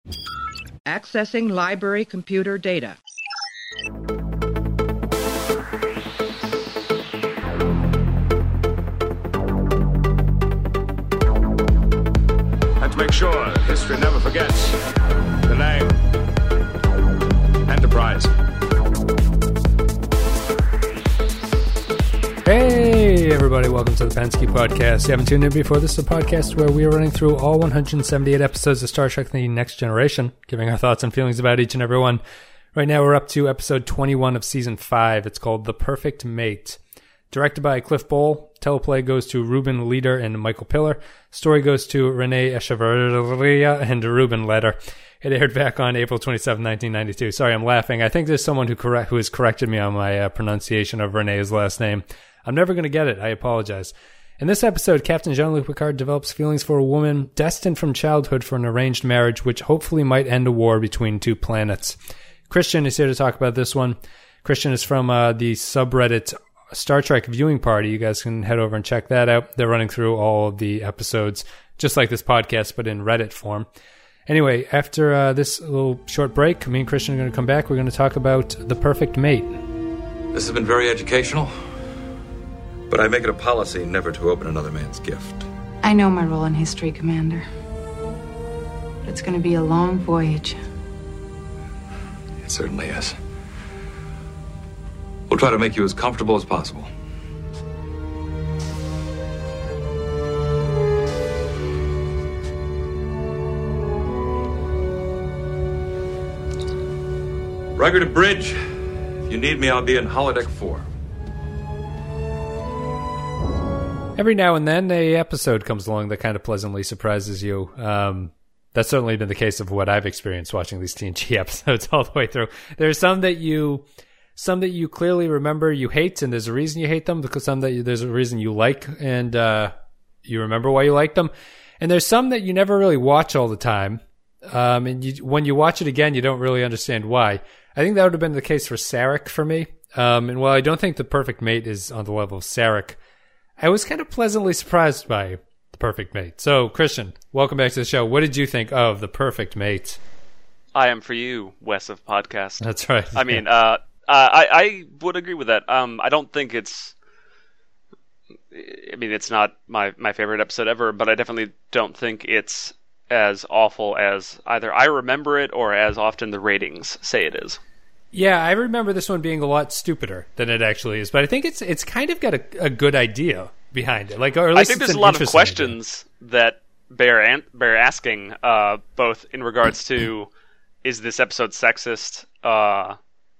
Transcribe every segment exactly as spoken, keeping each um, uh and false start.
Accessing library computer data. And to make sure history never forgets the name Enterprise. Hey, everybody, welcome to the Pensky Podcast. You haven't tuned in before. This is a podcast where we are running through all one hundred seventy-eight episodes of Star Trek The Next Generation, giving our thoughts and feelings about each and every one. Right now, we're up to episode twenty-one of season five. It's called The Perfect Mate. Directed by Cliff Bole. Teleplay goes to Ruben Leder and Michael Piller. Story goes to Renee Echeverria and Ruben Leder. It aired back on April twenty-seventh, nineteen ninety-two. Sorry, I'm laughing. I think there's someone who correct who has corrected me on my uh, pronunciation of Renee's last name. I'm never going to get it. I apologize. In this episode, Captain Jean-Luc Picard develops feelings for a woman destined from childhood for an arranged marriage, which hopefully might end a war between two planets. Christian is here to talk about this one. Christian is from uh, the subreddit Star Trek Viewing Party. You guys can head over and check that out. They're running through all of the episodes, just like this podcast, but in Reddit form. Anyway, after uh, this little short break, me and Christian are going to come back. We're going to talk about The Perfect Mate. This has been very educational, but I make it a policy never to open another man's gift. I know my role in history, Commander. But it's going to be a long voyage. It certainly is. We'll try to make you as comfortable as possible. Riker to bridge. If you need me, I'll be in holodeck four. Every now and then, a episode comes along that kind of pleasantly surprises you. Um, that's certainly been the case of what I've experienced watching these T N G episodes all the way through. There's some that you, some that you clearly remember you hate, and there's a reason you hate them. Because some that you, there's a reason you like, and uh, you remember why you like them. And there's some that you never really watch all the time. Um, and you, when you watch it again, you don't really understand why. I think that would have been the case for Sarek for me. Um, and while I don't think The Perfect Mate is on the level of Sarek, I was kind of pleasantly surprised by The Perfect Mate. So, Christian, welcome back to the show. What did you think of The Perfect Mate? I am for you, Wes of Podcast. That's right. I mean, uh, I, I would agree with that. Um, I don't think it's... I mean, it's not my, my favorite episode ever, but I definitely don't think it's as awful as either I remember it or as often the ratings say it is. Yeah, I remember this one being a lot stupider than it actually is, but I think it's it's kind of got a, a good idea behind it. Like, or at least I think it's there's an a lot of interesting questions idea. that bear an- bear asking, uh, both in regards to is this episode sexist, uh,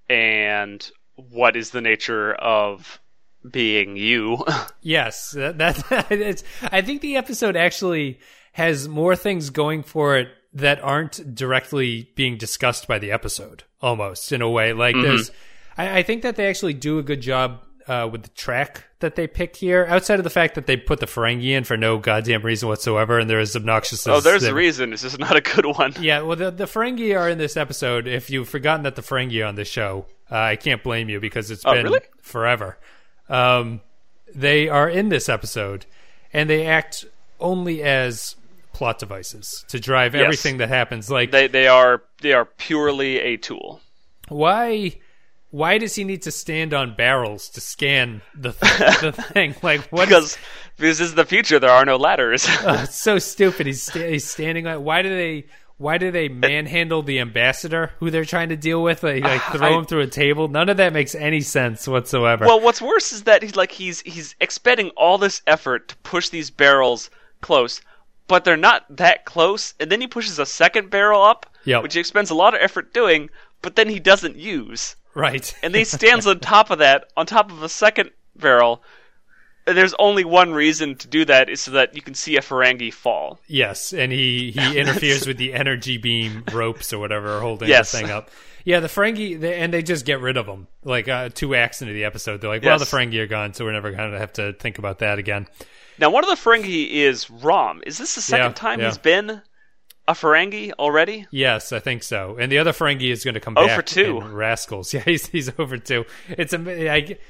and what is the nature of being you? Yes, that, that it's. I think the episode actually has more things going for it that aren't directly being discussed by the episode, almost, in a way. Like, mm-hmm. there's... I, I think that they actually do a good job uh, with the track that they pick here, outside of the fact that they put the Ferengi in for no goddamn reason whatsoever, and they're as obnoxious as... Oh, there's them. a reason. It's just not a good one. Yeah, well, the, the Ferengi are in this episode. If you've forgotten that the Ferengi are on this show, uh, I can't blame you, because it's oh, been really? forever. Um, they are in this episode, and they act only as plot devices to drive yes. everything that happens. Like they they are they are purely a tool. Why why does he need to stand on barrels to scan the the thing? Like what? Because is, because this is the future. There are no ladders. uh, it's so stupid. He's sta- he's standing on. Why do they why do they manhandle the ambassador who they're trying to deal with? Like, like throw I, him through a table. None of that makes any sense whatsoever. Well, what's worse is that he's like he's he's expending all this effort to push these barrels close. But they're not that close, and then he pushes a second barrel up, yep. which he expends a lot of effort doing, but then he doesn't use. Right. And then he stands on top of that, on top of a second barrel, and there's only one reason to do that, is so that you can see a Ferengi fall. Yes, and he, he interferes with the energy beam ropes or whatever holding yes. the thing up. Yeah, the Ferengi, they, and they just get rid of them. Like, uh, two acts into the episode, they're like, well, yes. the Ferengi are gone, so we're never going to have to think about that again. Now, one of the Ferengi is Rom. Is this the second yeah, time yeah. he's been a Ferengi already? Yes, I think so. And the other Ferengi is going to come oh back for two. in Rascals. Yeah, he's he's over two. It's a I,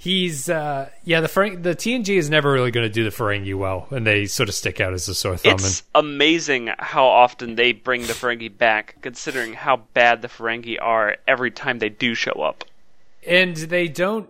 He's, uh, yeah, the Ferengi, the T N G is never really going to do the Ferengi well, and they sort of stick out as a sore thumb. It's amazing how often they bring the Ferengi back, considering how bad the Ferengi are every time they do show up. And they don't,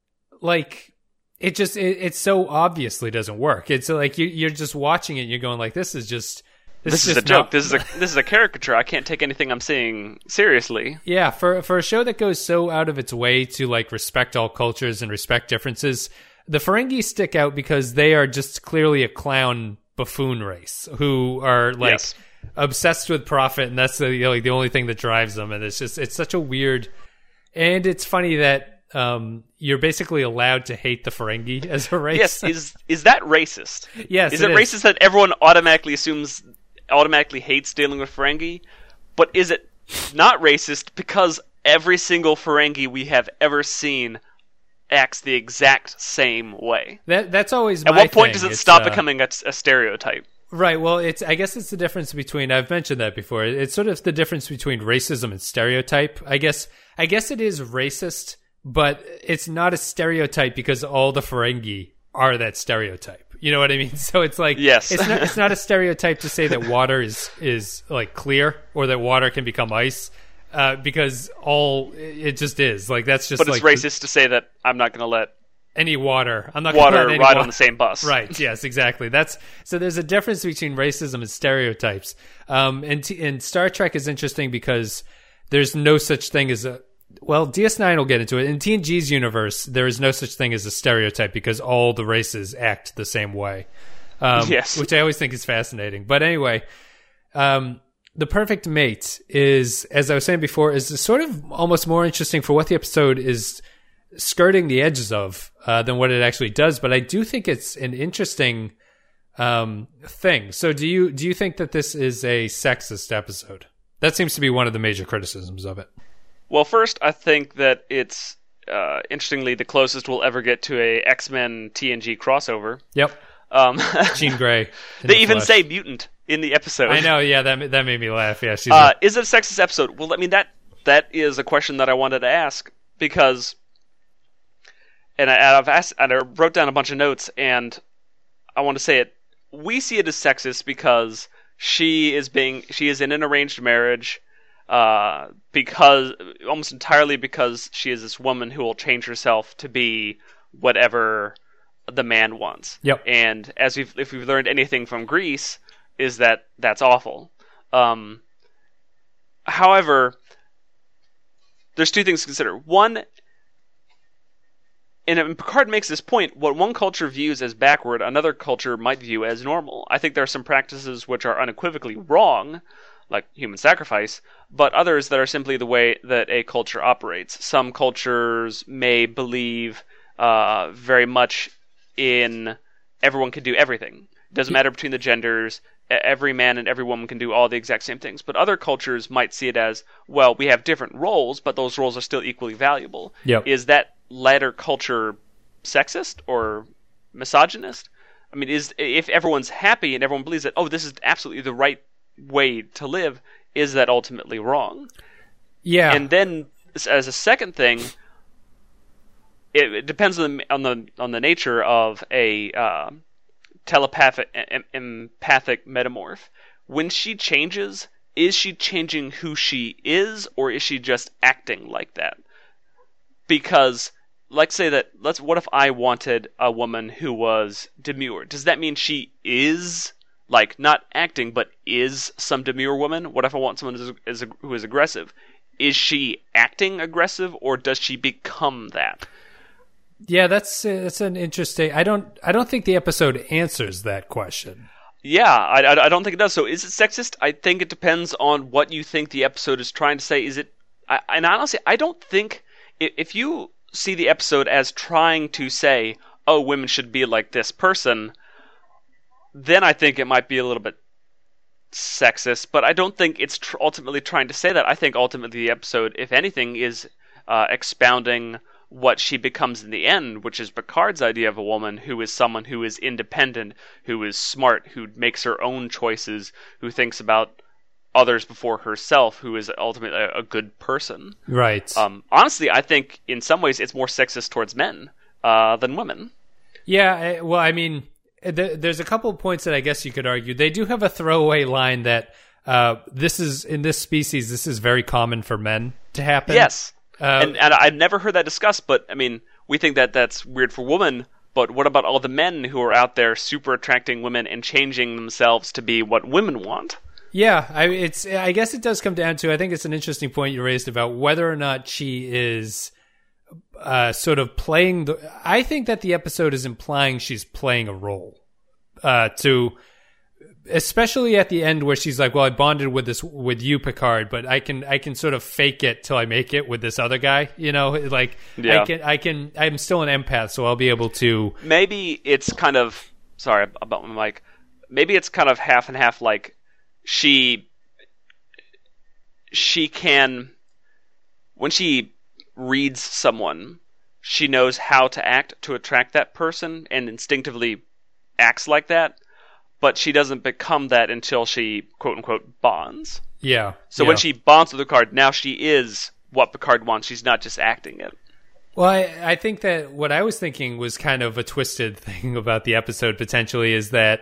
like, it just, it, it so obviously doesn't work. It's like you, you're just watching it and you're going like, this is just... This, this is is a joke. Not... This is a this is a caricature. I can't take anything I'm seeing seriously. Yeah, for for a show that goes so out of its way to like respect all cultures and respect differences, the Ferengi stick out because they are just clearly a clown buffoon race who are like yes. obsessed with profit, and that's the you know, like the only thing that drives them. And it's just it's such a weird, and it's funny that um, you're basically allowed to hate the Ferengi as a race. Yes, is is that racist? Yes, is it, it is. racist that everyone automatically assumes? automatically hates dealing with Ferengi, but is it not racist because every single Ferengi we have ever seen acts the exact same way? That that's always At my what point thing. does it It's, stop uh, becoming a, a stereotype? Right. Well, it's I guess it's the difference between I've mentioned that before. It's sort of the difference between racism and stereotype. I guess I guess it is racist, but it's not a stereotype because all the Ferengi are that stereotype. You know what I mean? So it's like, yes. it's not it's not a stereotype to say that water is is like clear or that water can become ice, uh, because all it just is like that's just. But it's like racist to say that I'm not going to let any water. I'm not water gonna let any ride water. on the same bus. Right? Yes, exactly. That's so. There's a difference between racism and stereotypes. Um, and t- and Star Trek is interesting because there's no such thing as a. Well, D S nine will get into it. In T N G's universe, there is no such thing as a stereotype because all the races act the same way. Um, yes. Which I always think is fascinating. But anyway, um, The Perfect Mate is, as I was saying before, is sort of almost more interesting for what the episode is skirting the edges of uh, than what it actually does. But I do think it's an interesting um, thing. So do you do you think that this is a sexist episode? That seems to be one of the major criticisms of it. Well, first, I think that it's, uh, interestingly, the closest we'll ever get to a X-Men T N G crossover. Yep. Um, Jean Grey. They the even flesh. say mutant in the episode. I know, yeah, that that made me laugh. Yeah, she's Uh, a- is it a sexist episode? Well, I mean, that that is a question that I wanted to ask, because... And I, I've asked, and I wrote down a bunch of notes, and I want to say it. We see it as sexist because she is being... She is in an arranged marriage... Uh, because almost entirely because she is this woman who will change herself to be whatever the man wants. Yep. And as we've if we've learned anything from Grease, is that that's awful. Um, however, there's two things to consider. One, and Picard makes this point: what one culture views as backward, another culture might view as normal. I think there are some practices which are unequivocally wrong, like human sacrifice, but others that are simply the way that a culture operates. Some cultures may believe uh, very much in everyone can do everything. It doesn't matter between the genders. Every man and every woman can do all the exact same things. But other cultures might see it as, well, we have different roles, but those roles are still equally valuable. Yep. Is that latter culture sexist or misogynist? I mean, is if everyone's happy and everyone believes that, oh, this is absolutely the right way to live, is that ultimately wrong? Yeah. And then, as a second thing, it, it depends on the on the on the nature of a uh, telepathic em, empathic metamorph. When she changes, is she changing who she is, or is she just acting like that? Because, let's say that let's. What if I wanted a woman who was demure? Does that mean she is? Like, not acting, but is some demure woman? What if I want someone who is, who is aggressive? Is she acting aggressive, or does she become that? Yeah, that's uh, that's an interesting. I don't I don't think the episode answers that question. Yeah, I, I, I don't think it does. So, is it sexist? I think it depends on what you think the episode is trying to say. Is it? I, and honestly, I don't think if you see the episode as trying to say, "Oh, women should be like this person," then I think it might be a little bit sexist, but I don't think it's tr- ultimately trying to say that. I think ultimately the episode, if anything, is uh, expounding what she becomes in the end, which is Picard's idea of a woman who is someone who is independent, who is smart, who makes her own choices, who thinks about others before herself, who is ultimately a, a good person. Right. Um, honestly, I think in some ways it's more sexist towards men, uh, than women. Yeah, I- well, I mean, th- there's a couple of points that I guess you could argue. They do have a throwaway line that uh, this is, in this species, this is very common for men to happen. Yes. Uh, and, and I've never heard that discussed, but, I mean, we think that that's weird for women, but what about all the men who are out there super attracting women and changing themselves to be what women want? Yeah, I it's. I guess it does come down to. I think it's an interesting point you raised about whether or not she is uh, sort of playing the. I think that the episode is implying she's playing a role, uh, to, especially at the end where she's like, "Well, I bonded with this with you, Picard, but I can I can sort of fake it till I make it with this other guy." You know, like yeah. I can I can I'm still an empath, so I'll be able to. Maybe it's kind of sorry about my mic. Maybe it's kind of half and half, like. She she can, when she reads someone, she knows how to act to attract that person and instinctively acts like that, but she doesn't become that until she, quote-unquote, bonds. Yeah. So yeah. when she bonds with Picard, now she is what Picard wants. She's not just acting it. Well, I, I think that what I was thinking was kind of a twisted thing about the episode, potentially, is that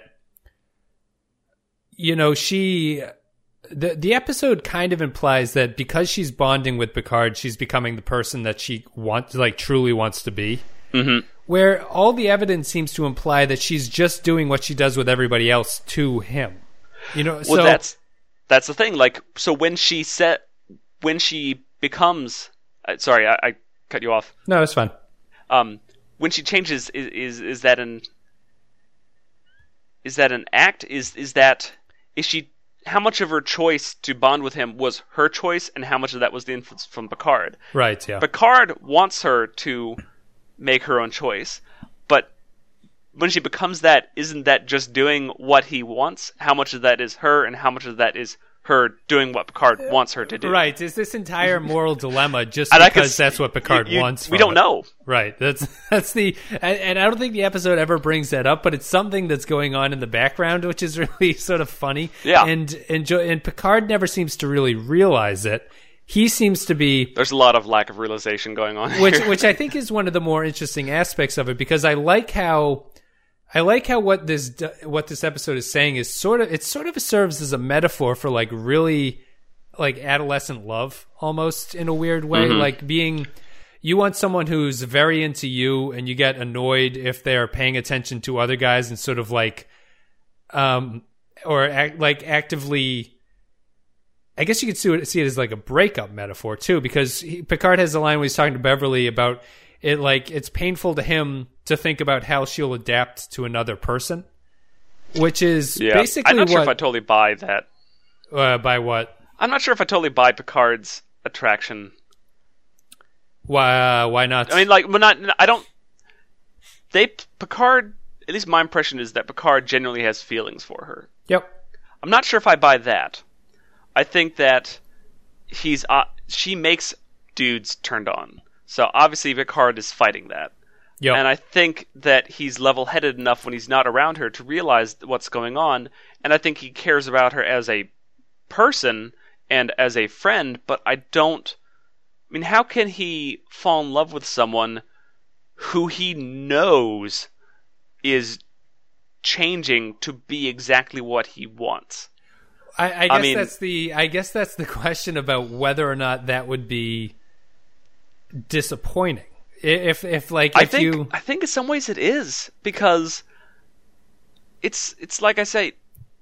you know, she, the the episode kind of implies that because she's bonding with Picard, she's becoming the person that she wants, like truly wants to be. Mm-hmm. Where all the evidence seems to imply that she's just doing what she does with everybody else to him. You know, well, so that's that's the thing. Like, so when she set, when she becomes, uh, sorry, I, I cut you off. No, it's fine. Um, when she changes, is is is that an is that an act? Is is that Is she? How much of her choice to bond with him was her choice, and how much of that was the influence from Picard? Right. Yeah. Picard wants her to make her own choice, but when she becomes that, isn't that just doing what he wants? How much of that is her, and how much of that is her doing what Picard wants her to do? Right. Is this entire moral dilemma just And I because can- that's what Picard you- you- wants? We from don't it? know. Right. That's that's the and, and I don't think the episode ever brings that up, but it's something that's going on in the background, which is really sort of funny. Yeah. And and, jo- and Picard never seems to really realize it. He seems to be There's a lot of lack of realization going on which here. which I think is one of the more interesting aspects of it, because I like how I like how what this what this episode is saying is sort of it sort of serves as a metaphor for like really like adolescent love, almost, in a weird way. Mm-hmm. Like being, you want someone who's very into you, and you get annoyed if they're paying attention to other guys and sort of like, um, or act, like actively. I guess you could see it, see it as like a breakup metaphor too, because he, Picard has a line where he's talking to Beverly about it, like it's painful to him to think about how she'll adapt to another person, which is yeah. basically I'm not what. sure if I totally buy that. Uh, by what? I'm not sure if I totally buy Picard's attraction. Why? Uh, why not? I mean, like, but not. I don't. They Picard. At least my impression is that Picard genuinely has feelings for her. Yep. I'm not sure if I buy that. I think that he's. Uh, she makes dudes turned on. So obviously Picard is fighting that. Yep. And I think that he's level-headed enough when he's not around her to realize what's going on. And I think he cares about her as a person and as a friend, but I don't... I mean, how can he fall in love with someone who he knows is changing to be exactly what he wants? I, I guess I mean- that's the. I guess that's the question about whether or not that would be disappointing. If if like I if think you. I think in some ways it is, because it's it's like I say,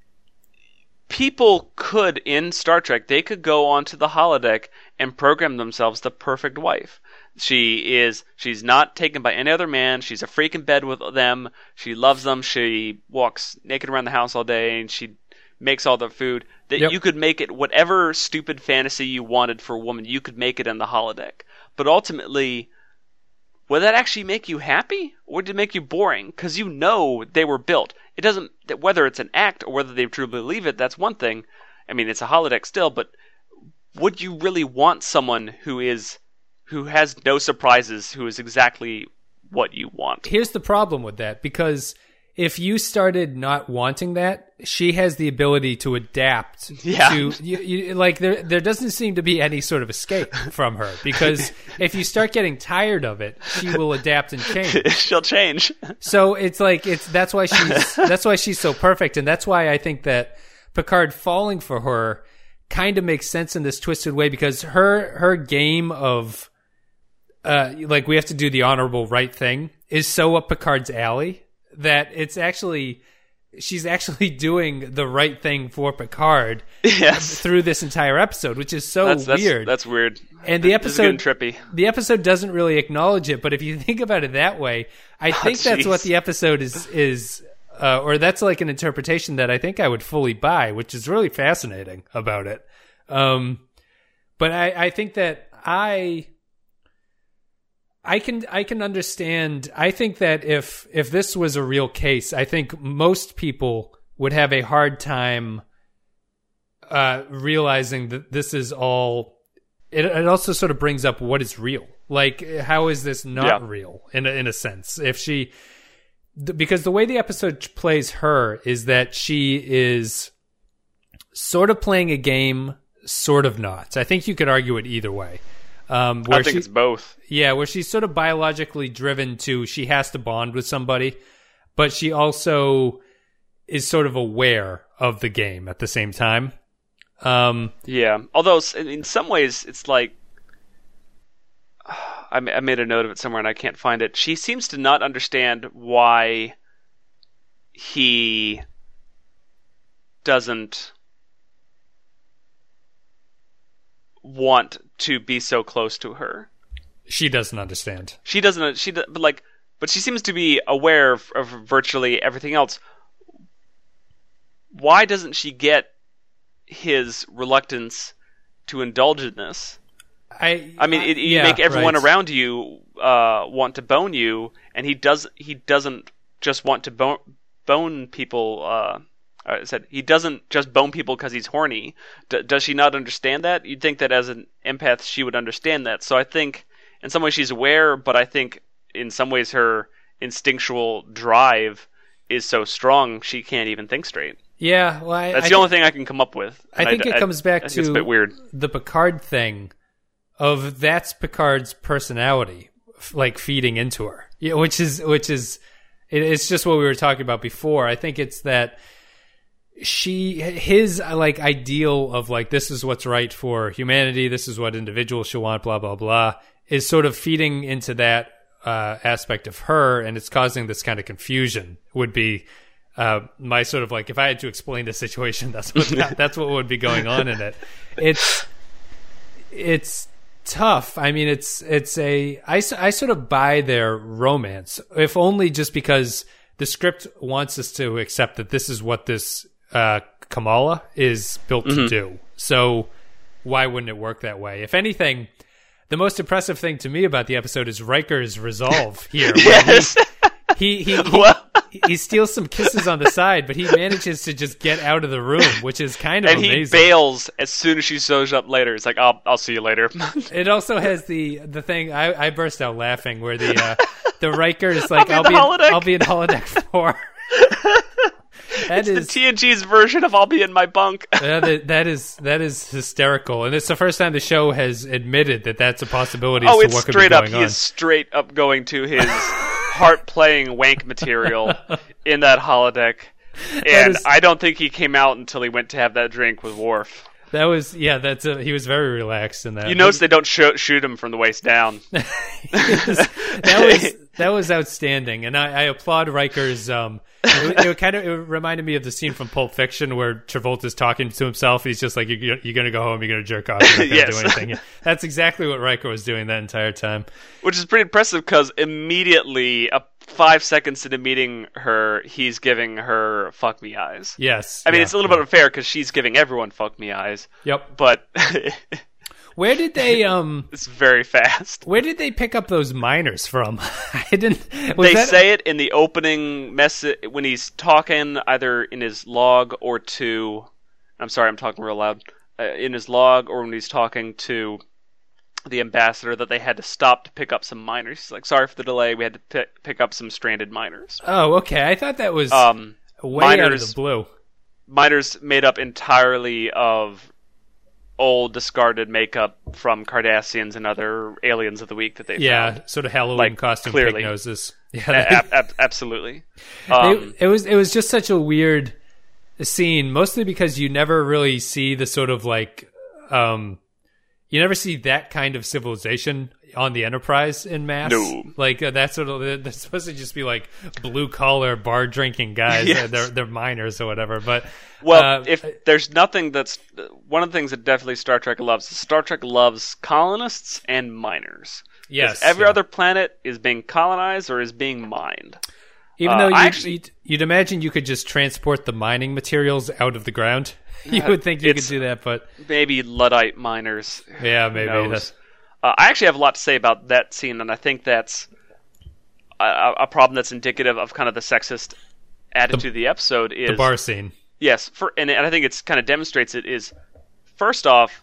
people could in Star Trek they could go onto the holodeck and program themselves the perfect wife. She is she's not taken by any other man. She's a freak in bed with them. She loves them. She walks naked around the house all day, and she makes all the food. That Yep. you could make it whatever stupid fantasy you wanted for a woman. You could make it in the holodeck. But ultimately, would that actually make you happy, or did it make you boring? Because you know they were built. It doesn't, whether it's an act or whether they truly believe it, that's one thing. I mean, it's a holodeck still, but would you really want someone who is, who has no surprises, who is exactly what you want? Here's the problem with that, because if you started not wanting that, she has the ability to adapt. Yeah. To you, you, like there, there doesn't seem to be any sort of escape from her, because if you start getting tired of it, she will adapt and change. She'll change. So it's like it's that's why she's that's why she's so perfect, and that's why I think that Picard falling for her kind of makes sense in this twisted way, because her her game of uh like we have to do the honorable right thing is so up Picard's alley that it's actually she's actually doing the right thing for Picard yes. through this entire episode, which is so that's, that's, weird. That's weird. And the episode, trippy. The episode doesn't really acknowledge it, but if you think about it that way, I think oh, that's what the episode is is, uh, or that's like an interpretation that I think I would fully buy, which is really fascinating about it. Um, but I, I think that I. I can I can understand. I think that if if this was a real case, I think most people would have a hard time uh, realizing that this is all. It, it also sort of brings up what is real. Like, how is this not yeah. real in a, in a sense? If she, because the way the episode plays her is that she is sort of playing a game, sort of not. I think you could argue it either way. Um, where I think she, it's both. Yeah, where she's sort of biologically driven to, she has to bond with somebody, but she also is sort of aware of the game at the same time. Um, yeah, although in some ways it's like, I made a note of it somewhere and I can't find it. She seems to not understand why he doesn't want to be so close to her. She doesn't understand. She doesn't. She but like, but she seems to be aware of, of virtually everything else. Why doesn't she get his reluctance to indulge in this? I. I mean, it, you yeah, make everyone right. around you uh, want to bone you, and he does. He doesn't just want to bone bone people. Uh, I said he doesn't just bone people because he's horny. D- does she not understand that? You'd think that as an empath she would understand that. So I think in some ways she's aware, but I think in some ways her instinctual drive is so strong she can't even think straight. Yeah, well, I, that's I the th- only thing I can come up with. I think I, it comes back I, I to it's a bit weird. The Picard thing of that's Picard's personality, like feeding into her, yeah, which is which is it, it's just what we were talking about before. I think it's that. She, his like ideal of like, this is what's right for humanity, this is what individuals should want, blah, blah, blah, is sort of feeding into that uh, aspect of her, and it's causing this kind of confusion, would be uh, my sort of like, if I had to explain the situation, that's what, that's what would be going on in it. It's, it's tough. I mean, it's, it's a, I, I sort of buy their romance, if only just because the script wants us to accept that this is what this uh, Kamala is built mm-hmm. to do. So why wouldn't it work that way? If anything, the most impressive thing to me about the episode is Riker's resolve here. yes. He he, he, well. he he steals some kisses on the side, but he manages to just get out of the room, which is kind of and amazing. And he bails as soon as she shows up later. It's like, I'll I'll see you later. It also has the the thing, I, I burst out laughing, where the uh, the Riker is like, I'll I'll be, be, in, in, I'll be in holodeck four. That it's is the T N G's version of I'll be in my bunk. that, that is that is hysterical, and it's the first time the show has admitted that that's a possibility. Oh, as to it's what straight could be up. going He on. is straight up going to his heart playing wank material in that holodeck, and is, I don't think he came out until he went to have that drink with Worf. That was yeah. That's a, he was very relaxed in that. You notice they don't sh- shoot him from the waist down. was, that was that was outstanding, and I, I applaud Riker's. Um, it, it kind of it reminded me of the scene from Pulp Fiction where Travolta's talking to himself. He's just like, "You're, you're going to go home. You're going to jerk off. You're not going to yes. do anything." That's exactly what Riker was doing that entire time, which is pretty impressive because immediately, uh, five seconds into meeting her, he's giving her "fuck me" eyes. Yes, I mean yeah, it's a little yeah. bit unfair because she's giving everyone "fuck me" eyes. Yep, but. Where did they um It's very fast. Where did they pick up those minors from? I didn't was They that... say it in the opening message when he's talking either in his log or to I'm sorry, I'm talking real loud. Uh, in his log or when he's talking to the ambassador that they had to stop to pick up some miners. He's like, sorry for the delay. We had to p- pick up some stranded miners. Oh, okay. I thought that was um, way miners, out of the blue. Miners made up entirely of old discarded makeup from Cardassians and other aliens of the week that they yeah, found. sort of Halloween like, costume clearly. pig noses. Yeah, a- ab- ab- absolutely. Um, it, it was it was just such a weird scene, mostly because you never really see the sort of like um you never see that kind of civilization on the Enterprise in mass. No. Like uh, that's sort of they're supposed to just be like blue collar bar drinking guys. Yes. They're they're miners or whatever. But well, uh, if there's nothing that's one of the things that definitely Star Trek loves, is Star Trek loves colonists and miners. yes, Every yeah. other planet is being colonized or is being mined. Even uh, though you'd, I actually- you'd, you'd imagine you could just transport the mining materials out of the ground. You would think you could It's- do that, but Maybe Luddite miners. yeah, Who maybe. knows? That's- Uh, I actually have a lot to say about that scene, and I think that's a, a problem that's indicative of kind of the sexist attitude The- of the episode. Is the bar scene. yes, for and, and I think it's kind of demonstrates it. Is first off,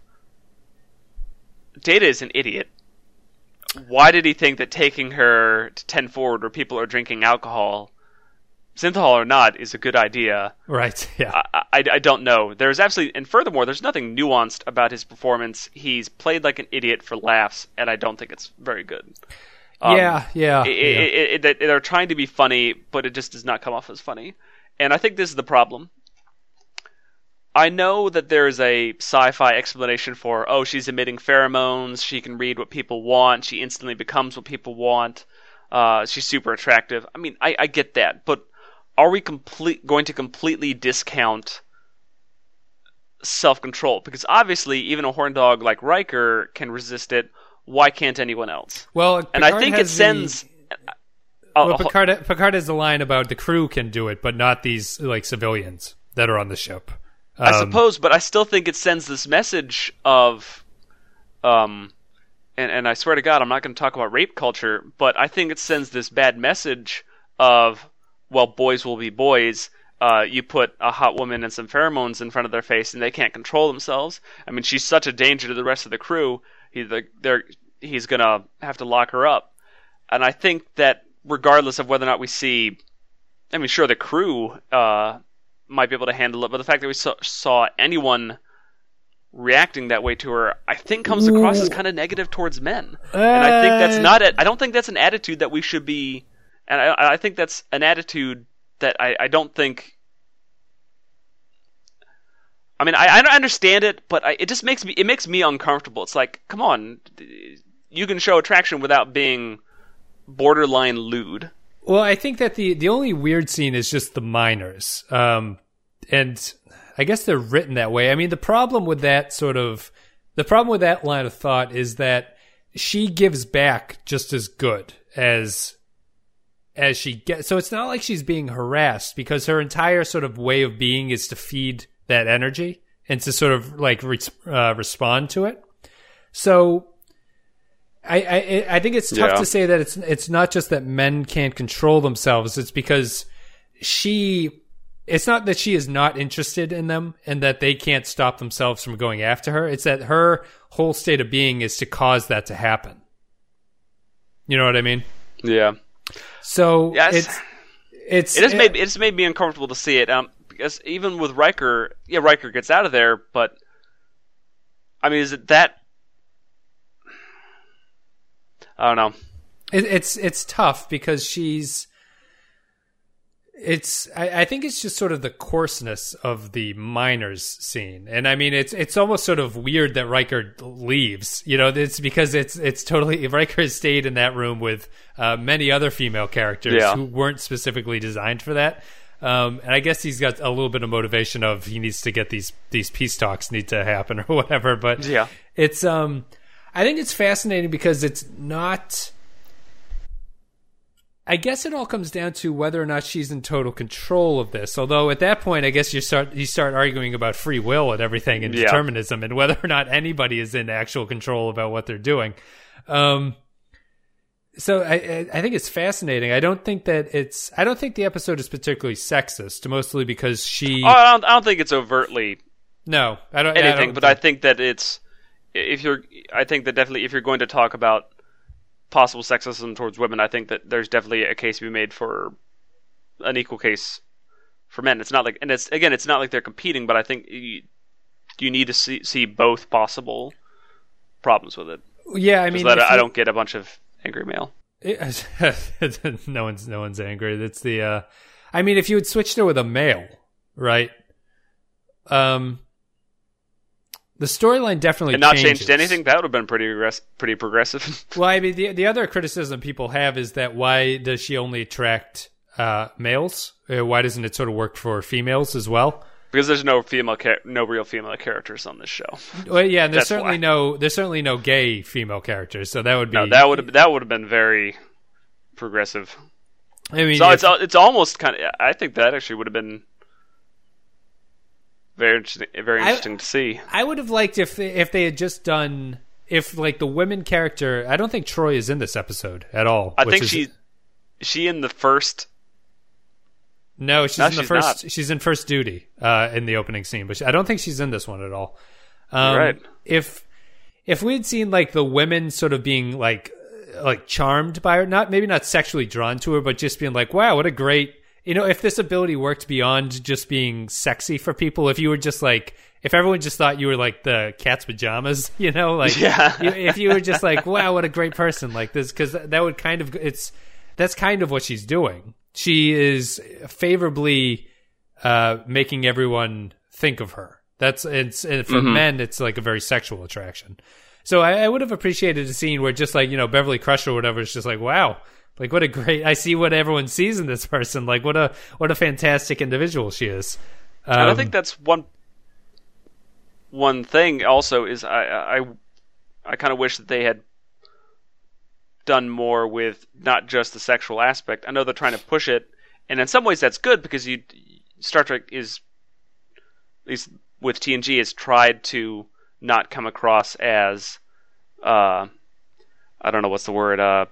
Data is an idiot. Why did he think that taking her to ten forward, where people are drinking alcohol, synthahol or not, is a good idea? Right, yeah. I, I, I don't know. There's absolutely, and furthermore, there's nothing nuanced about his performance. He's played like an idiot for laughs, and I don't think it's very good. Um, yeah, yeah. it, yeah. it, it, it, they're trying to be funny, but it just does not come off as funny. And I think this is the problem. I know that there's a sci-fi explanation for, oh, she's emitting pheromones, she can read what people want, she instantly becomes what people want, uh, she's super attractive. I mean, I, I get that, but are we complete going to completely discount self-control? Because obviously, even a horn dog like Riker can resist it. Why can't anyone else? Well, and Picard I think it has the- sends. Oh, well, Picard, Picard has the line about the crew can do it, but not these like civilians that are on the ship. I Um, suppose, but I still think it sends this message of, um, and and I swear to God, I'm not going to talk about rape culture, but I think it sends this bad message of, well, boys will be boys. Uh, you put a hot woman and some pheromones in front of their face, and they can't control themselves. I mean, she's such a danger to the rest of the crew. He, they're, he's gonna have to lock her up, and I think that regardless of whether or not we see, I mean, sure, the crew uh, might be able to handle it, but the fact that we saw, saw anyone reacting that way to her, I think comes across as kind of negative towards men, and I think that's not. A, I don't think that's an attitude that we should be. And I, I think that's an attitude that I, I don't think. I mean, I, I understand it, but I, it just makes me it makes me uncomfortable. It's like, come on, you can show attraction without being borderline lewd. Well, I think that the the only weird scene is just the miners, um, and I guess they're written that way. I mean, the problem with that sort of the problem with that line of thought is that she gives back just as good as. As she gets, so it's not like she's being harassed because her entire sort of way of being is to feed that energy and to sort of like re- uh, respond to it. So, I, I I think it's tough Yeah. to say that it's it's not just that men can't control themselves. It's because she. It's not that she is not interested in them and that they can't stop themselves from going after her. It's that her whole state of being is to cause that to happen. You know what I mean? Yeah. So Yes. it's it's It has made it has made me uncomfortable to see it. Um, because even with Riker, yeah, Riker gets out of there, but I mean, is it that? I don't know. it, it's it's tough because she's. It's I, I think it's just sort of the coarseness of the miners scene, and I mean it's it's almost sort of weird that Riker leaves. You know, it's because it's it's totally Riker has stayed in that room with uh, many other female characters Yeah. who weren't specifically designed for that. Um, and I guess he's got a little bit of motivation of he needs to get these these peace talks need to happen or whatever. But Yeah. it's um, I think it's fascinating because it's not. I guess it all comes down to whether or not she's in total control of this. Although at that point, I guess you start you start arguing about free will and everything and Yeah. determinism and whether or not anybody is in actual control about what they're doing. Um, so I, I I think it's fascinating. I don't think that it's. I don't think the episode is particularly sexist, mostly because she. Oh, I don't, I don't think it's overtly no, I don't. I anything, don't but I think that it's if you're, I think that definitely if you're going to talk about possible sexism towards women, I think that there's definitely a case to be made for an equal case for men. It's not like, and it's again, it's not like they're competing, but I think you, you need to see see both possible problems with it. Yeah, I mean, so that I you, don't get a bunch of angry mail. It, no one's no one's angry. It's the. Uh, I mean, if you had switched it with a male, right? Um, the storyline definitely and not changes. changed anything. That would have been pretty regress- pretty progressive. Well, I mean, the the other criticism people have is that why does she only attract uh, males? Uh, why doesn't it sort of work for females as well? Because there's no female, char- no real female characters on this show. Well, yeah, and there's That's certainly why. no there's certainly no gay female characters. So that would be No, that would that would have been very progressive. I mean, So if- it's it's almost kind of. I think that actually would have been very interesting. Very I- interesting to see. I would have liked if they, if they had just done if like the women character. I don't think Troy is in this episode at all. I which think is, she she in the first. No, she's No, in the she's first. not. She's in First Duty uh, in the opening scene, but she, I don't think she's in this one at all. Um, Right. If if we'd seen like the women sort of being like like charmed by her, not maybe not sexually drawn to her, but just being like, wow, what a great. You know, if this ability worked beyond just being sexy for people, if you were just like, if everyone just thought you were like the cat's pajamas, you know, like, Yeah. you, if you were just like, wow, what a great person like this, because that would kind of, it's, that's kind of what she's doing. She is favorably uh, making everyone think of her. That's, it's, and for Mm-hmm. men, it's like a very sexual attraction. So I, I would have appreciated a scene where just like, you know, Beverly Crusher or whatever is just like, wow. Like what a great! I see what everyone sees in this person. Like what a what a fantastic individual she is. Um, and I think that's one one thing. Also, is I I I kind of wish that they had done more with not just the sexual aspect. I know they're trying to push it, and in some ways that's good because you Star Trek is, at least with T N G, has tried to not come across as uh I don't know what's the word uh.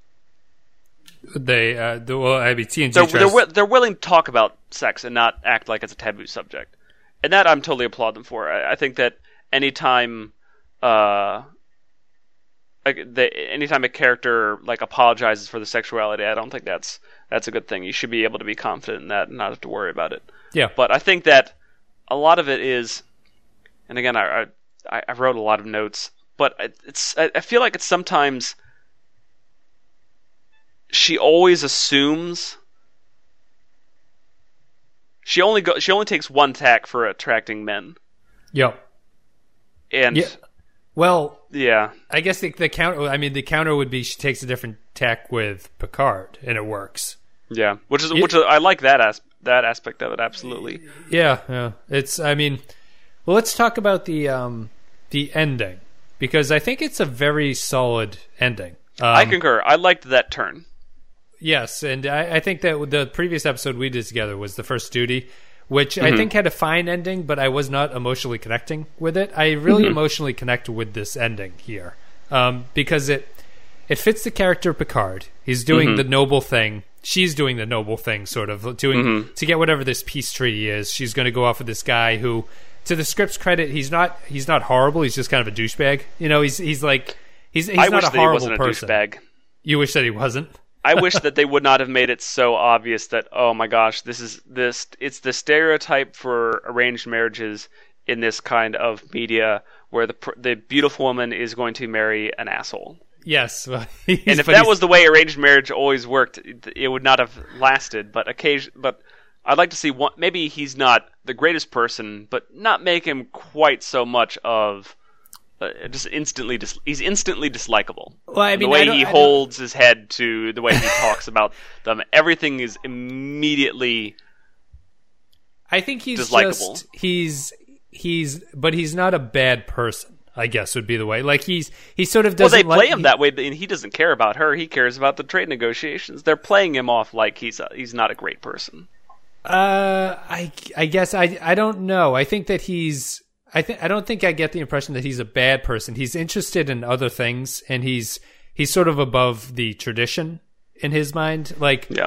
they uh, the, well, I mean T N G. They're, tries- they're, wi- they're willing to talk about sex and not act like it's a taboo subject, and that I'm totally applaud them for. I, I think that anytime, uh, like the, anytime a character like apologizes for the sexuality, I don't think that's that's a good thing. You should be able to be confident in that and not have to worry about it. yeah, But I think that a lot of it is, and again, I I, I wrote a lot of notes, but it's I, I feel like it's sometimes. She always assumes she only go she only takes one tack for attracting men. yep. And Yeah. Well, yeah. I guess the, the counter. I mean, the counter would be she takes a different tack with Picard, and it works. Yeah. Which is Yeah. which is, I like that as, that aspect of it absolutely. Yeah, yeah. It's. I mean, well, let's talk about the um the ending because I think it's a very solid ending. Um, I concur. I liked that turn. Yes, and I, I think that the previous episode we did together was the First Duty, which Mm-hmm. I think had a fine ending, but I was not emotionally connecting with it. I really Mm-hmm. emotionally connect with this ending here um, because it it fits the character Picard. He's doing Mm-hmm. the noble thing. She's doing the noble thing, sort of doing Mm-hmm. to get whatever this peace treaty is. She's going to go off with this guy who, to the script's credit, he's not he's not horrible. He's just kind of a douchebag. You know, he's he's like he's he's I not wish a that he horrible wasn't a person. douchebag. You wish that he wasn't. I wish that they would not have made it so obvious that, oh my gosh, this is this it's the stereotype for arranged marriages in this kind of media where the pr- the beautiful woman is going to marry an asshole. Yes, well, And if that was the way arranged marriage always worked, it, it would not have lasted. But occasion, but I'd like to see one. Maybe he's not the greatest person, but not make him quite so much of uh, just instantly. Dis- he's instantly dislikable. Well, I mean, the way I don't- he I don't- holds his head to the way he talks about them, everything is immediately. I think he's dislikable. just he's he's but he's not a bad person, I guess would be the way. Like he's he sort of Well, doesn't they play like, him he- that way, and he doesn't care about her. He cares about the trade negotiations. They're playing him off like he's a, he's not a great person. Uh, I I guess I I don't know. I think that he's I think I don't think I get the impression that he's a bad person. He's interested in other things, and he's he's sort of above the tradition in his mind. Like Yeah.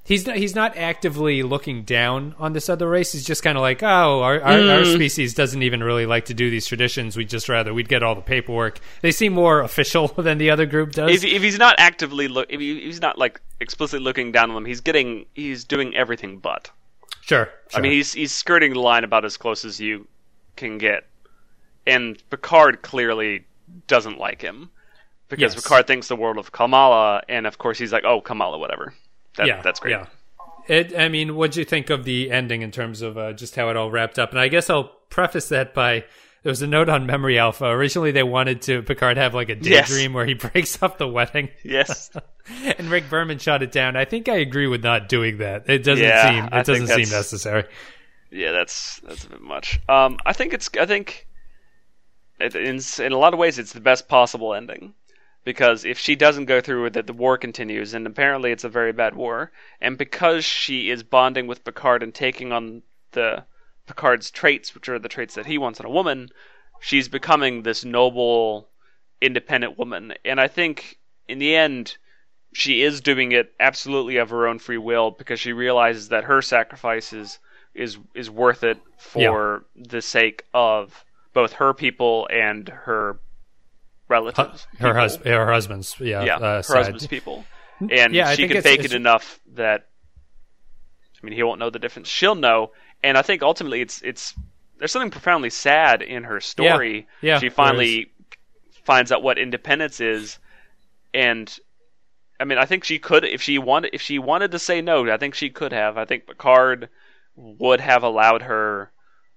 he's not, he's not actively looking down on this other race. He's just kind of like, oh, our, our, Mm. our species doesn't even really like to do these traditions. We'd just rather we'd get all the paperwork. They seem more official than the other group does. If, if he's not actively look, if, he, if he's not like explicitly looking down on them, he's getting, he's doing everything but. Sure, sure. I mean, he's he's skirting the line about as close as you can get, and Picard clearly doesn't like him because Yes. Picard thinks the world of Kamala, and of course he's like, "Oh, Kamala, whatever." That, yeah, that's great. Yeah. It, I mean, what'd you think of the ending in terms of uh, just how it all wrapped up? And I guess I'll preface that by there was a note on Memory Alpha. Originally, they wanted to Picard have like a daydream Yes. where he breaks up the wedding. Yes. And Rick Berman shot it down. I think I agree with not doing that. It doesn't Yeah, seem I it think doesn't seem that's- necessary. Yeah, that's that's a bit much. Um, I think it's I think it, in in a lot of ways it's the best possible ending, because if she doesn't go through with it, the war continues, and apparently it's a very bad war. And because she is bonding with Picard and taking on the Picard's traits, which are the traits that he wants in a woman, she's becoming this noble, independent woman. And I think in the end, she is doing it absolutely of her own free will, because she realizes that her sacrifices is is worth it for yeah. the sake of both her people and her relatives. Her, her, hus- her husband's, yeah, yeah uh, her side. husband's people. And yeah, she can it's, fake it's, it enough that, I mean, he won't know the difference. She'll know, and I think ultimately it's it's there's something profoundly sad in her story. Yeah, yeah, she finally finds out what independence is, and I mean, I think she could, if she wanted, if she wanted to say no, I think she could have. I think Picard would have allowed her,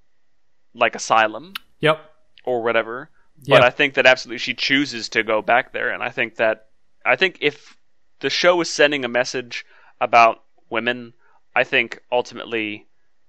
like, asylum. Yep. Or whatever. Yep. But I think that absolutely she chooses to go back there, and I think that, I think if the show is sending a message about women, I think ultimately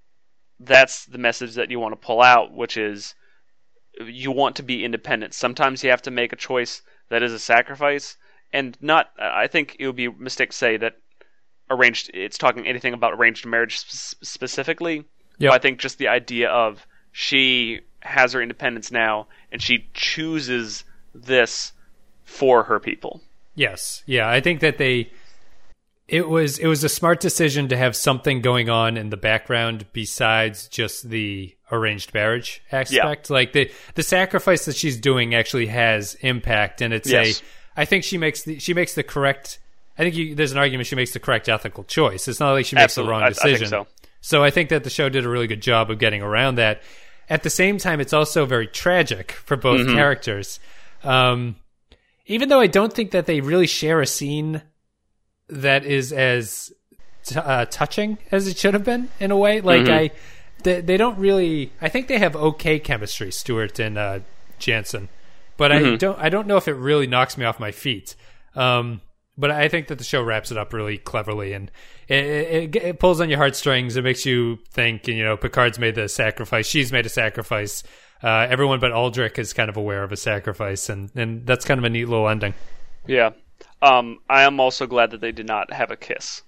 that's the message that you want to pull out, which is you want to be independent. Sometimes you have to make a choice that is a sacrifice. And not, I think it would be a mistake to say that arranged, it's talking anything about arranged marriage sp- specifically. Yep. But I think just the idea of she has her independence now, and she chooses this for her people. Yes. Yeah, I think that they, it was, it was a smart decision to have something going on in the background besides just the arranged marriage aspect. Yeah. Like the, the sacrifice that she's doing actually has impact, and it's yes. a, I think she makes the she makes the correct. I think you, there's an argument she makes the correct ethical choice. It's not like she makes Absolutely. the wrong I, decision. I think so. So I think that the show did a really good job of getting around that. At the same time, it's also very tragic for both mm-hmm. characters. Um, even though I don't think that they really share a scene that is as t- uh, touching as it should have been in a way. Like mm-hmm. I, they, they don't really. I think they have okay chemistry, Stewart and uh, Jansen. But mm-hmm. I don't. I don't know if it really knocks me off my feet. Um, but I think that the show wraps it up really cleverly, and it, it, it pulls on your heartstrings. It makes you think. And you know, Picard's made the sacrifice. She's made a sacrifice. Uh, everyone but Aldrich is kind of aware of a sacrifice, and, and that's kind of a neat little ending. Yeah. Um, I am also glad that they did not have a kiss.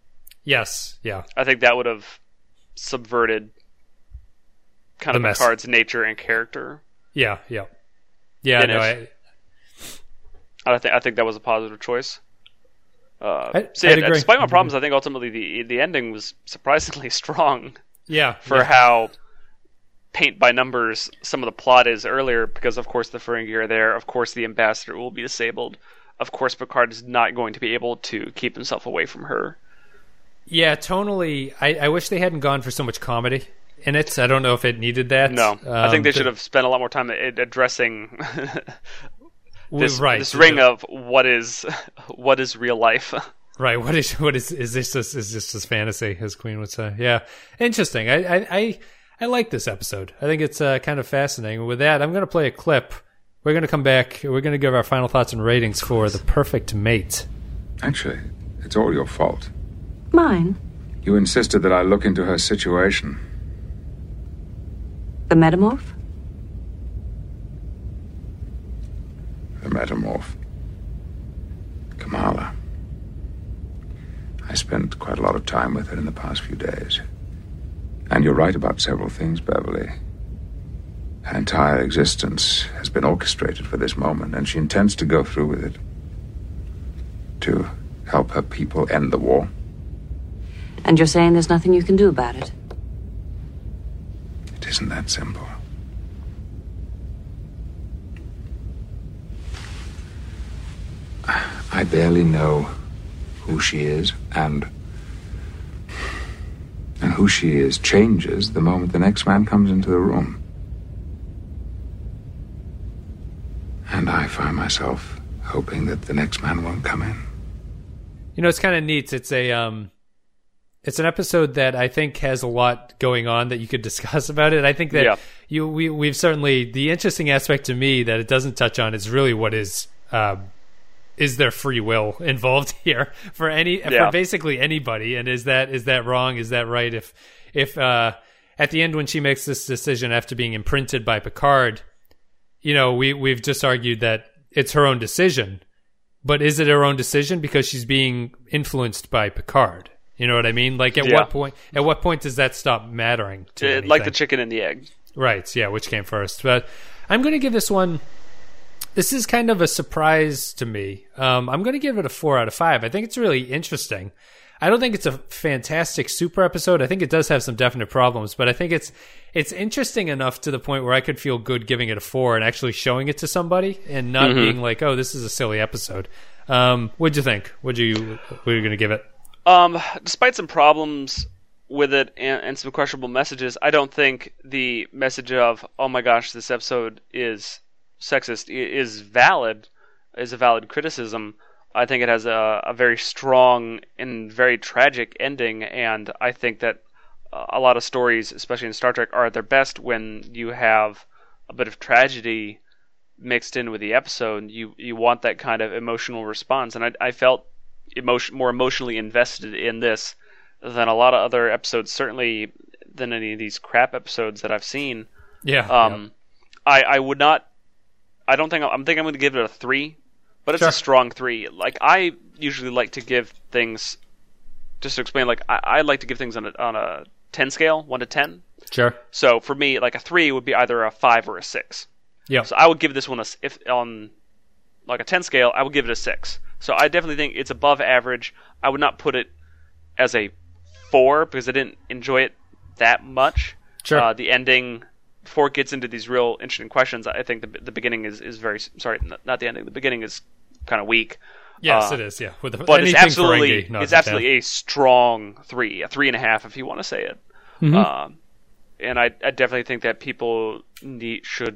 Yes. Yeah. I think that would have subverted kind The of mess. Picard's nature and character. Yeah. Yeah. Yeah, And no, if- I, I think I think that was a positive choice. Uh, I- so I'd yeah, agree. despite my problems, I think ultimately the the ending was surprisingly strong yeah, for yeah. how paint by numbers some of the plot is earlier. Because of course the Ferengi are there. Of course the ambassador will be disabled. Of course Picard is not going to be able to keep himself away from her. Yeah, tonally, I, I wish they hadn't gone for so much comedy in it. I don't know if it needed that. No, Um, I think they the- should have spent a lot more time ad- addressing this, right, this ring the- of what is what is real life. Right. What is what is is this? This is this just fantasy, as Queen would say? Yeah, interesting. I I I, I like this episode. I think it's uh, kind of fascinating. With that, I'm going to play a clip. We're going to come back. We're going to give our final thoughts and ratings for The Perfect Mate. Actually, it's all your fault. Mine? You insisted that I look into her situation. The metamorph? The metamorph. Kamala. I spent quite a lot of time with her in the past few days. And you're right about several things, Beverly. Her entire existence has been orchestrated for this moment, and she intends to go through with it. To help her people end the war. And you're saying there's nothing you can do about it? It isn't that simple. I barely know who she is, and and who she is changes the moment the next man comes into the room. And I find myself hoping that the next man won't come in. You know, it's kind of neat. It's a um, it's an episode that I think has a lot going on that you could discuss about it. I think that yeah. you we we've certainly, the interesting aspect to me that it doesn't touch on is really what is um, is there free will involved here for any yeah. for basically anybody, and is that is that wrong? Is that right? If if uh, at the end when she makes this decision after being imprinted by Picard, you know, we we've just argued that it's her own decision, but is it her own decision because she's being influenced by Picard? You know what I mean? Like at yeah. what point? At what point does that stop mattering to it, anything? Like the chicken and the egg, right? Yeah, which came first? But I'm going to give this one. This is kind of a surprise to me. Um, I'm going to give it a four out of five. I think it's really interesting. I don't think it's a fantastic super episode. I think it does have some definite problems, but I think it's it's interesting enough to the point where I could feel good giving it a four and actually showing it to somebody and not mm-hmm. being like, "Oh, this is a silly episode." Um, what'd you think? What'd you what are you going to give it? Um, despite some problems with it and, and some questionable messages, I don't think the message of "Oh my gosh, this episode is sexist" is valid. Is a valid criticism. I think it has a, a very strong and very tragic ending, and I think that a lot of stories, especially in Star Trek, are at their best when you have a bit of tragedy mixed in with the episode. You you want that kind of emotional response, and I, I felt emotion, more emotionally invested in this than a lot of other episodes, certainly than any of these crap episodes that I've seen. Yeah. Um, yeah. I, I would not... I don't think... I'm think I'm going to give it a three. But it's sure. a strong three. Like, I usually like to give things, just to explain, like, I, I like to give things on a, on a ten scale, one to ten. Sure. So for me, like, a three would be either a five or a six. Yeah. So I would give this one, a, if on, like, a ten scale, I would give it a six. So I definitely think it's above average. I would not put it as a four, because I didn't enjoy it that much. Sure. Uh, the ending... Before it gets into these real interesting questions, I think the the beginning is, is very sorry, not the ending. The beginning is kind of weak. Yes, uh, it is. Yeah, with the, but it's absolutely Ferengi, it's absolutely a strong three, a three and a half, if you want to say it. Mm-hmm. Um, and I, I definitely think that people need should.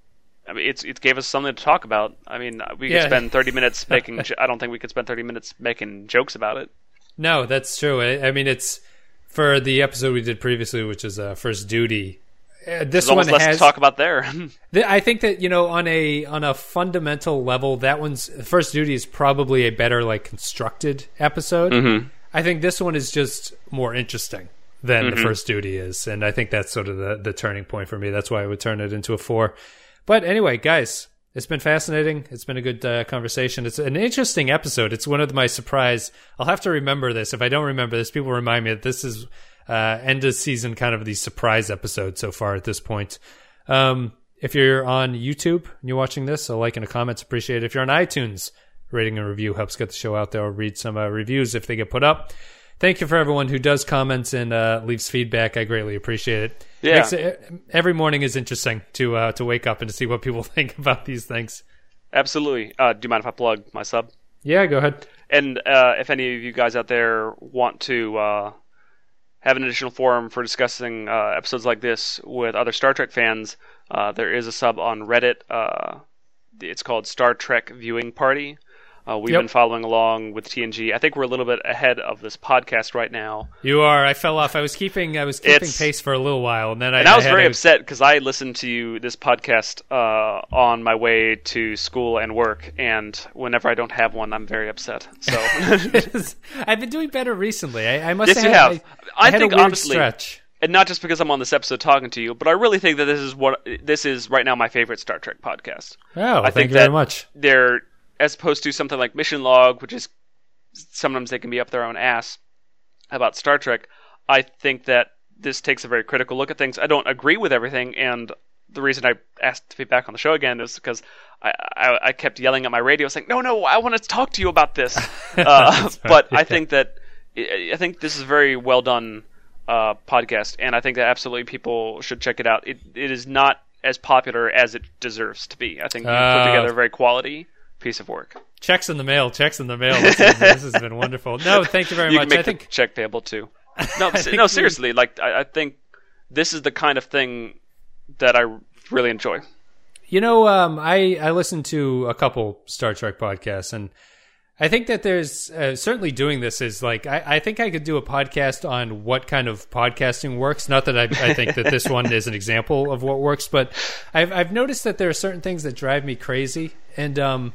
I mean, it's it gave us something to talk about. I mean, we could yeah. spend thirty minutes making. I don't think we could spend thirty minutes making jokes about it. No, that's true. I, I mean, it's for the episode we did previously, which is uh, First Duty. Uh, this There's almost one less has to talk about there. the, I think that, you know, on a on a fundamental level, that one's First Duty is probably a better like constructed episode. Mm-hmm. I think this one is just more interesting than mm-hmm. the First Duty is, and I think that's sort of the the turning point for me. That's why I would turn it into a four. But anyway, guys, it's been fascinating. It's been a good uh, conversation. It's an interesting episode. It's one of my surprise. I'll have to remember this. If I don't remember this, people remind me that this is. Uh, end of season kind of these surprise episodes so far at this point. Um, if you're on YouTube and you're watching this, a like and a comment's appreciated. If you're on iTunes, rating and review helps get the show out there. I'll read some uh, reviews if they get put up. Thank you for everyone who does comments and uh, leaves feedback. I greatly appreciate it. Yeah. Makes it, every morning is interesting to uh, to wake up and to see what people think about these things. Absolutely. Uh, do you mind if I plug my sub? Yeah, go ahead. And uh, if any of you guys out there want to... Uh, have an additional forum for discussing uh, episodes like this with other Star Trek fans, uh, there is a sub on Reddit. Uh, it's called Star Trek Viewing Party. Uh, we've yep. been following along with T N G. I think we're a little bit ahead of this podcast right now. You are. I fell off. I was keeping. I was keeping it's, pace for a little while, and then I. And I was I had very a, upset because I listened to you, this podcast uh, on my way to school and work, and whenever I don't have one, I'm very upset. So I've been doing better recently. I, I must yes, have. You have. I, I, I had think a weird honestly, stretch. And not just because I'm on this episode talking to you, but I really think that this is what this is right now my favorite Star Trek podcast. Oh, I thank think you that very much. They're, as opposed to something like Mission Log, which is sometimes they can be up their own ass about Star Trek. I think that this takes a very critical look at things. I don't agree with everything, and the reason I asked to be back on the show again is because I, I, I kept yelling at my radio saying, no, no, I want to talk to you about this. uh, but I think that I I think this is a very well done uh, podcast, and I think that absolutely people should check it out. It it is not as popular as it deserves to be. I think you Uh, put together a very quality piece of work. Checks in the mail. Checks in the mail. This, is, this has been wonderful. No, thank you very You much. can make I think the check payable too. No, I think no, we- seriously. Like I, I think this is the kind of thing that I really enjoy. You know, um, I I listened to a couple Star Trek podcasts, and I think that there's uh, certainly doing this is like I, I think I could do a podcast on what kind of podcasting works. Not that I, I think that this one is an example of what works, but I've I've noticed that there are certain things that drive me crazy, and um,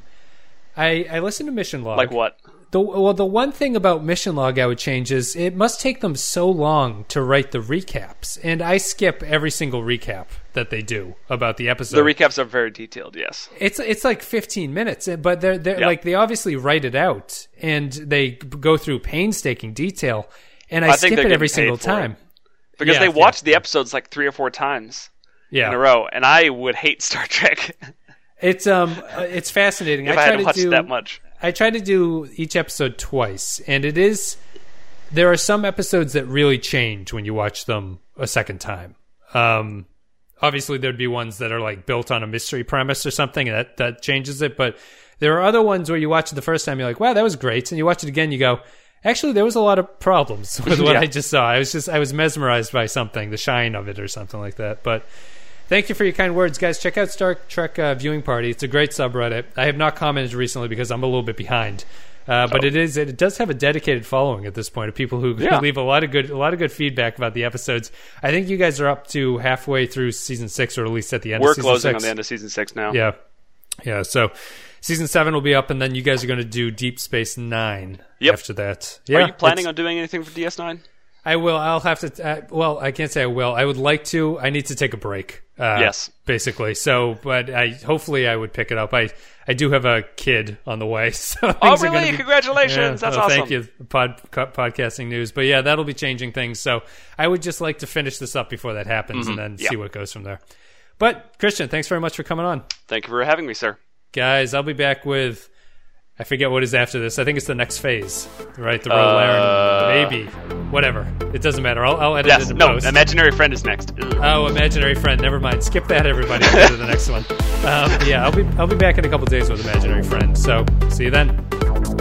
I I listen to Mission Log. Like what? The, well, the one thing about Mission Log I would change is it must take them so long to write the recaps, and I skip every single recap that they do about the episode. The recaps are very detailed. Yes. It's it's like fifteen minutes, but they're they're Yep. like they obviously write it out and they go through painstaking detail, and I, I think skip they're it every getting single paid for it. time Because Yeah, they yeah. watch the episodes like three or four times Yeah, in a row, and I would hate Star Trek it's um uh, it's fascinating. if I I, try had to watched do that much. I try to do each episode twice, and it is there are some episodes that really change when you watch them a second time. Um, obviously, there'd be ones that are like built on a mystery premise or something, and that that changes it. But there are other ones where you watch it the first time, you're like, "Wow, that was great," and you watch it again, you go, "Actually, there was a lot of problems with what Yeah. I just saw. I was just I was mesmerized by something, the shine of it, or something like that." But thank you for your kind words, guys. Check out Star Trek uh, Viewing Party. It's a great subreddit. I have not commented recently because I'm a little bit behind, uh, but Oh. it is it does have a dedicated following at this point of people who Yeah. leave a lot of good a lot of good feedback about the episodes. I think you guys are up to halfway through season six, or at least at the end. We're of season closing six. on the end of season six now. Yeah, yeah. So season seven will be up, and then you guys are going to do Deep Space Nine Yep. after that. Yeah, Are you planning it's- on doing anything for D S nine? I will. I'll have to. Uh, well, I can't say I will. I would like to. I need to take a break. Uh, Yes. basically. So, but I hopefully I would pick it up. I I do have a kid on the way. So Oh, things are gonna really? be- Congratulations! Yeah, That's well, awesome. Thank you, pod, co- podcasting news. But yeah, that'll be changing things. So I would just like to finish this up before that happens, and then Mm-hmm. Yeah. see what goes from there. But Christian, thanks very much for coming on, Thank you for having me, sir. guys. I'll be back with. I forget what is after this. I think it's the next phase, right? The Uh, Rolaren, maybe, whatever. It doesn't matter. I'll, I'll edit Yes. it in No. post. Imaginary friend is next. Ugh. Oh, imaginary friend. Never mind. Skip that, everybody. Go to the next one. Um, yeah, I'll be I'll be back in a couple days with imaginary friend. So see you then.